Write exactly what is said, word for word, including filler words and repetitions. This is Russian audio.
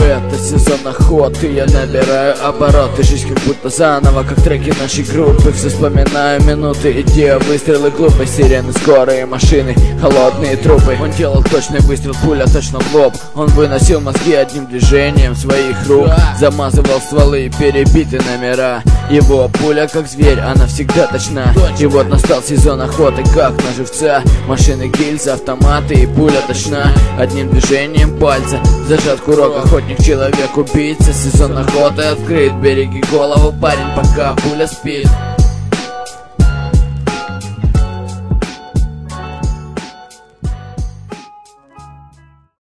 Это сезон охоты, я набираю обороты. Жизнь как будто заново, как треки нашей группы. Все вспоминаю минуты, идея, выстрелы, глупые сирены, скорые машины, холодные трупы. Он делал точный выстрел, пуля точно в лоб. Он выносил мозги одним движением своих рук, замазывал стволы, перебиты номера. Его пуля как зверь, она всегда точна. И вот настал сезон охоты, как на живца. Машины, гильзы, автоматы и пуля точна. Одним движением пальца зажат курок, охотник, человек, убийца. Сезон охоты открыт, береги голову, парень, пока пуля спит.